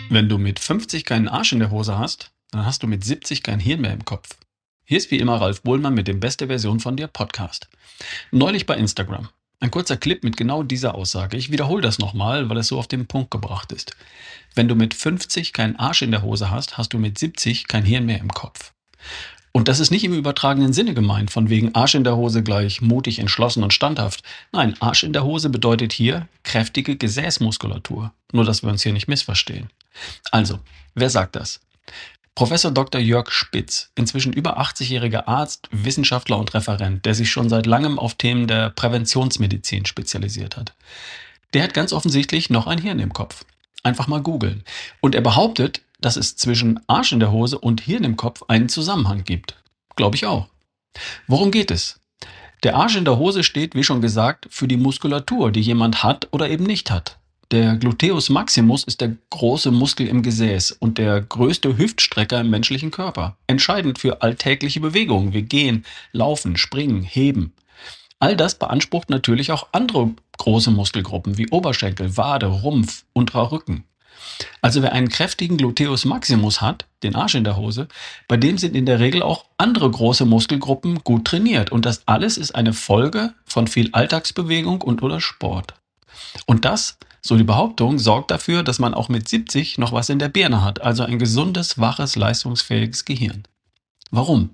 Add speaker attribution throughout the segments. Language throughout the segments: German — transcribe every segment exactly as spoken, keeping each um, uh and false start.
Speaker 1: Wenn du mit fünfzig keinen Arsch in der Hose hast, dann hast du mit siebzig kein Hirn mehr im Kopf. Hier ist wie immer Ralf Bohlmann mit dem Beste Version von dir Podcast. Neulich bei Instagram. Ein kurzer Clip mit genau dieser Aussage. Ich wiederhole das nochmal, weil es so auf den Punkt gebracht ist. Wenn du mit fünfzig keinen Arsch in der Hose hast, hast du mit siebzig kein Hirn mehr im Kopf. Und das ist nicht im übertragenen Sinne gemeint, von wegen Arsch in der Hose gleich mutig, entschlossen und standhaft. Nein, Arsch in der Hose bedeutet hier kräftige Gesäßmuskulatur. Nur, dass wir uns hier nicht missverstehen. Also, wer sagt das? Professor Doktor Jörg Spitz, inzwischen über achtzigjähriger Arzt, Wissenschaftler und Referent, der sich schon seit langem auf Themen der Präventionsmedizin spezialisiert hat. Der hat ganz offensichtlich noch ein Hirn im Kopf. Einfach mal googeln. Und er behauptet, dass es zwischen Arsch in der Hose und Hirn im Kopf einen Zusammenhang gibt. Glaube ich auch. Worum geht es? Der Arsch in der Hose steht, wie schon gesagt, für die Muskulatur, die jemand hat oder eben nicht hat. Der Gluteus maximus ist der große Muskel im Gesäß und der größte Hüftstrecker im menschlichen Körper. Entscheidend für alltägliche Bewegungen wie Gehen, Laufen, Springen, Heben. All das beansprucht natürlich auch andere große Muskelgruppen wie Oberschenkel, Wade, Rumpf, unterer Rücken. Also wer einen kräftigen Gluteus maximus hat, den Arsch in der Hose, bei dem sind in der Regel auch andere große Muskelgruppen gut trainiert. Und das alles ist eine Folge von viel Alltagsbewegung und oder Sport. Und das, so die Behauptung, sorgt dafür, dass man auch mit siebzig noch was in der Birne hat, also ein gesundes, waches, leistungsfähiges Gehirn. Warum?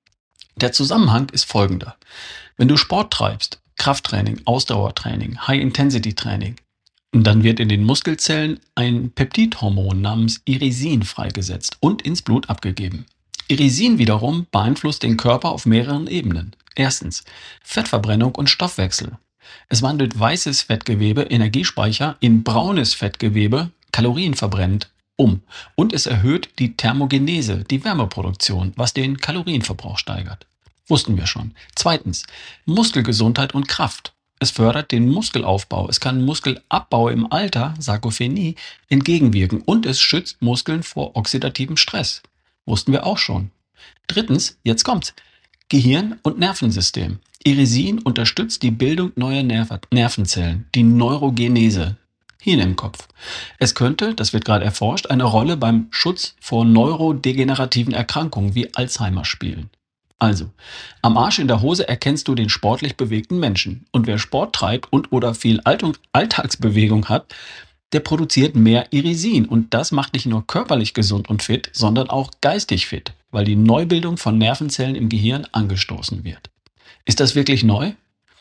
Speaker 1: Der Zusammenhang ist folgender. Wenn du Sport treibst, Krafttraining, Ausdauertraining, High-Intensity-Training, dann wird in den Muskelzellen ein Peptidhormon namens Irisin freigesetzt und ins Blut abgegeben. Irisin wiederum beeinflusst den Körper auf mehreren Ebenen. Erstens Fettverbrennung und Stoffwechsel. Es wandelt weißes Fettgewebe, Energiespeicher, in braunes Fettgewebe, kalorienverbrennend, um. Und es erhöht die Thermogenese, die Wärmeproduktion, was den Kalorienverbrauch steigert. Wussten wir schon. Zweitens Muskelgesundheit und Kraft. Es fördert den Muskelaufbau. Es kann Muskelabbau im Alter, Sarkophenie, entgegenwirken. Und es schützt Muskeln vor oxidativem Stress. Wussten wir auch schon. Drittens, jetzt kommt's, Gehirn und Nervensystem. Irisin unterstützt die Bildung neuer Nerv- Nervenzellen, die Neurogenese. Hirn im Kopf. Es könnte, das wird gerade erforscht, eine Rolle beim Schutz vor neurodegenerativen Erkrankungen wie Alzheimer spielen. Also, am Arsch in der Hose erkennst du den sportlich bewegten Menschen. Und wer Sport treibt und oder viel Alt- Alltagsbewegung hat, der produziert mehr Irisin. Und das macht nicht nur körperlich gesund und fit, sondern auch geistig fit, weil die Neubildung von Nervenzellen im Gehirn angestoßen wird. Ist das wirklich neu?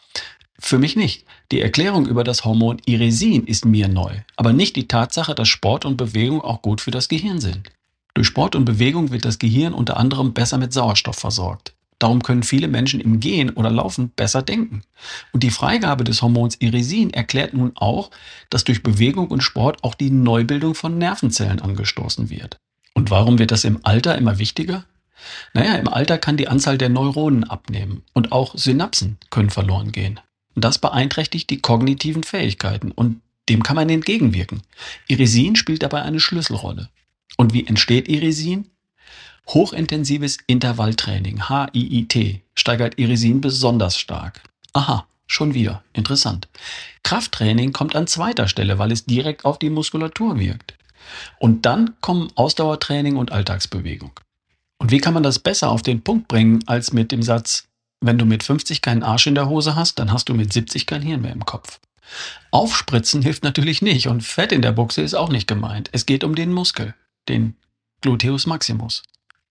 Speaker 1: Für mich nicht. Die Erklärung über das Hormon Irisin ist mir neu, aber nicht die Tatsache, dass Sport und Bewegung auch gut für das Gehirn sind. Durch Sport und Bewegung wird das Gehirn unter anderem besser mit Sauerstoff versorgt. Darum können viele Menschen im Gehen oder Laufen besser denken. Und die Freigabe des Hormons Irisin erklärt nun auch, dass durch Bewegung und Sport auch die Neubildung von Nervenzellen angestoßen wird. Und warum wird das im Alter immer wichtiger? Naja, im Alter kann die Anzahl der Neuronen abnehmen und auch Synapsen können verloren gehen. Das beeinträchtigt die kognitiven Fähigkeiten und dem kann man entgegenwirken. Irisin spielt dabei eine Schlüsselrolle. Und wie entsteht Irisin? Hochintensives Intervalltraining, H I I T, steigert Irisin besonders stark. Aha, schon wieder, interessant. Krafttraining kommt an zweiter Stelle, weil es direkt auf die Muskulatur wirkt. Und dann kommen Ausdauertraining und Alltagsbewegung. Und wie kann man das besser auf den Punkt bringen, als mit dem Satz, wenn du mit fünfzig keinen Arsch in der Hose hast, dann hast du mit siebzig kein Hirn mehr im Kopf. Aufspritzen hilft natürlich nicht und Fett in der Buchse ist auch nicht gemeint. Es geht um den Muskel, den Gluteus maximus.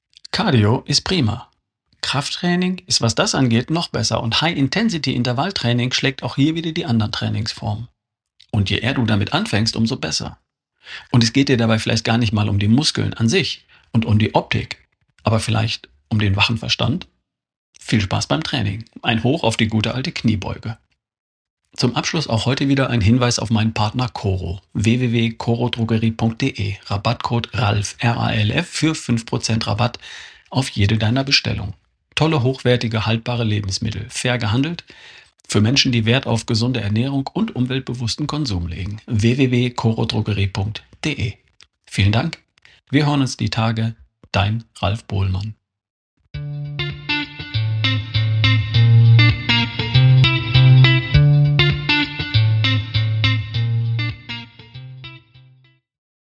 Speaker 1: Cardio ist prima. Krafttraining ist, was das angeht, noch besser und High-Intensity-Intervalltraining schlägt auch hier wieder die anderen Trainingsformen. Und je eher du damit anfängst, umso besser. Und es geht dir dabei vielleicht gar nicht mal um die Muskeln an sich und um die Optik, aber vielleicht um den wachen Verstand. Viel Spaß beim Training. Ein Hoch auf die gute alte Kniebeuge. Zum Abschluss auch heute wieder ein Hinweis auf meinen Partner Coro. w w w punkt coro drogerie punkt d e. Rabattcode RALF, R A L F für fünf Prozent Rabatt auf jede deiner Bestellungen. Tolle, hochwertige, haltbare Lebensmittel. Fair gehandelt. Für Menschen, die Wert auf gesunde Ernährung und umweltbewussten Konsum legen. w w w punkt coro drogerie punkt d e. Vielen Dank. Wir hören uns die Tage. Dein Ralf Bohlmann.